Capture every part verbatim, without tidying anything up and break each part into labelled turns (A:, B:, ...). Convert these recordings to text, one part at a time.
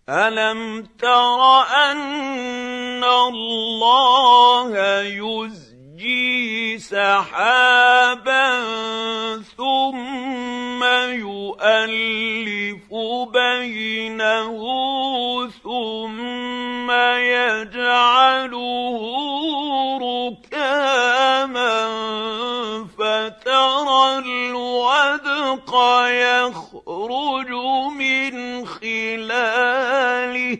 A: أَلَمْ تَرَ أَنَّ اللَّهَ يُزْجِي سَحَابًا ثُمَّ يُؤَلِّفُ بَيْنَهُ ثُمَّ يَجْعَلُهُ رُكَامًا فَتَرَى الْوَدْقَ يَخْرُجُ مِنْ خِلَالِهِ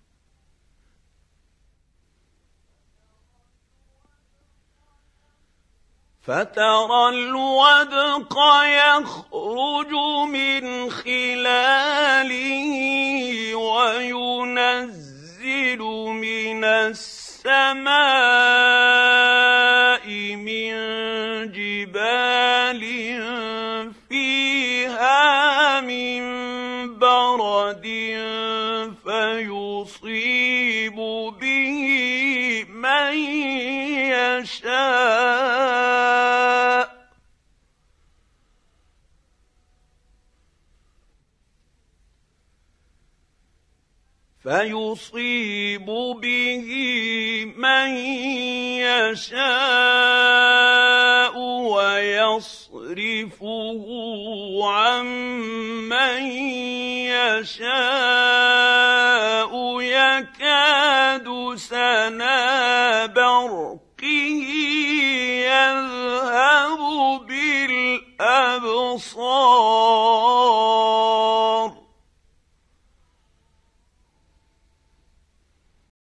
A: فترى الودق يخرج من خلاله وينزل من السماء من جبال فيها من برد فيصيب به من يشاء فيصيب به من يشاء ويصرفه عن من يشاء يكاد سنا برقه يذهب بالأبصار